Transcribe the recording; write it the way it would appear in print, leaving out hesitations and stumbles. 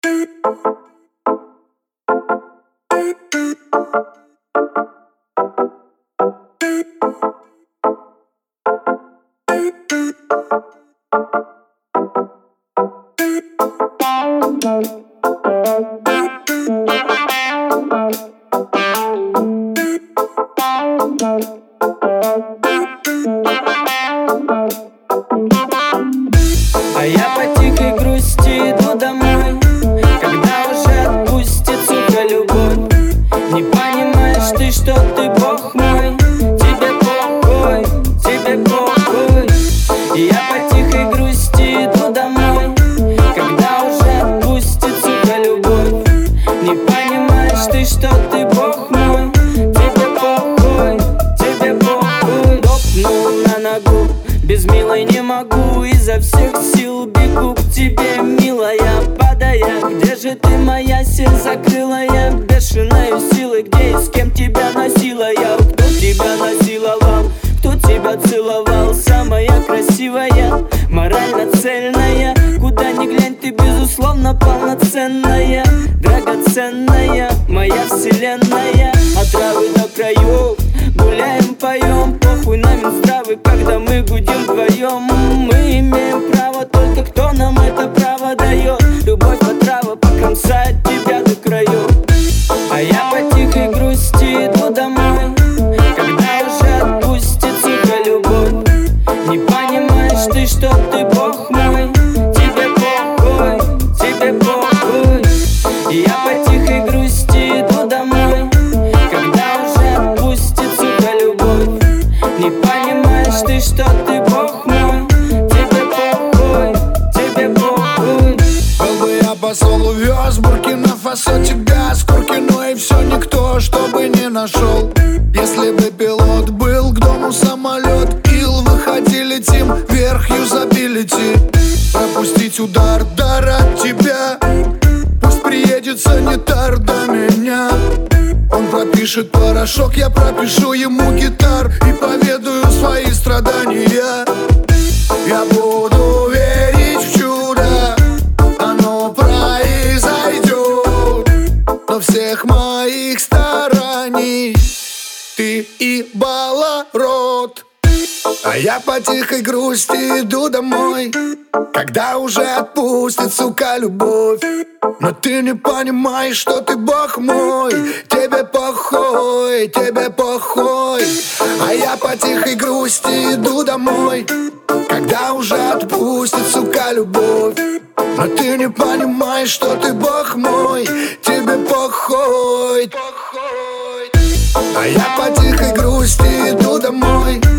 А я по тихой грусти иду домой, когда уже отпустит, сука, любовь. Не понимаешь ты, что ты бог мой, тебе похуй, тебе похуй. И я по тихой грусти иду домой, когда уже отпустит, сука, любовь. Не понимаешь ты, что ты бог мой, тебе похуй, тебе похуй. Топнул на ногу, без милой не могу, изо всех сил бегу к тебе, милая, падая. Где же ты, моя сеть закрылая, бешеной силой, где и с кем тебя носила я? Кто тебя насиловал, кто тебя целовал? Самая красивая, морально цельная, куда ни глянь, ты безусловно полноценная, драгоценная, моя вселенная. От травы до краев гуляем, поем, похуй на Минздравы, когда мы гудим вдвоем. Мы имеем право, только кто нам это право дает? Любовь отрава покромсает тебя до краев. А я по тихой грусти иду домой, когда уже отпустит, сука, любовь. Не понимаешь ты, что ты бог мой, тебе похуй, тебе похуй. И я по тихой грусти иду домой, когда уже отпустит, сука, любовь. Не понимаешь ты, что ты бог мой, тебе похуй, тебе похуй. Был бы я посол, увез Буркина-Фасо тебя с Куркино, и все никто, чтобы не нашел. Если бы пилот был, к дому самолет, ил, выходи, летим вверх, юзабилити. Пропустить удар, дар от тебя, пусть приедет санитар до меня. Он пропишет порошок, я пропишу ему гитар и поведаю свои страдания. Я буду верить в чудо, оно произойдет. Но всех моих стараний ты ебала рот. А я по тихой грусти иду домой, когда уже отпустит, сука, любовь. Но ты не понимаешь, что ты бог мой, тебе похуй, тебе похуй. А я по тихой грусти иду домой, когда уже отпустит, сука, любовь. Но ты не понимаешь, что ты бог мой, тебе похуй. А я по тихой грусти иду домой,